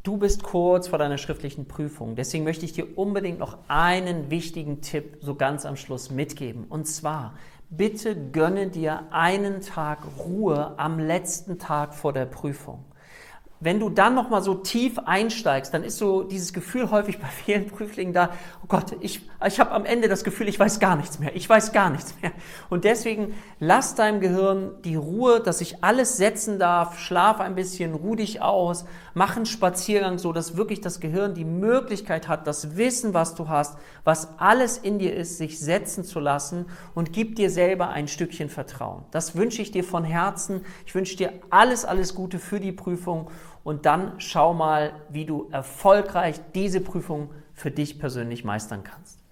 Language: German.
Du bist kurz vor deiner schriftlichen Prüfung. Deswegen möchte ich dir unbedingt noch einen wichtigen Tipp so ganz am Schluss mitgeben. Und zwar, bitte gönne dir einen Tag Ruhe am letzten Tag vor der Prüfung. Wenn du dann nochmal so tief einsteigst, dann ist so dieses Gefühl häufig bei vielen Prüflingen da, oh Gott, ich habe am Ende das Gefühl, ich weiß gar nichts mehr. Und deswegen lass deinem Gehirn die Ruhe, dass sich alles setzen darf, schlaf ein bisschen, ruh dich aus, mach einen Spaziergang, so dass wirklich das Gehirn die Möglichkeit hat, das Wissen, was du hast, was alles in dir ist, sich setzen zu lassen und gib dir selber ein Stückchen Vertrauen. Das wünsche ich dir von Herzen. Ich wünsche dir alles Gute für die Prüfung. Und dann schau mal, wie du erfolgreich diese Prüfung für dich persönlich meistern kannst.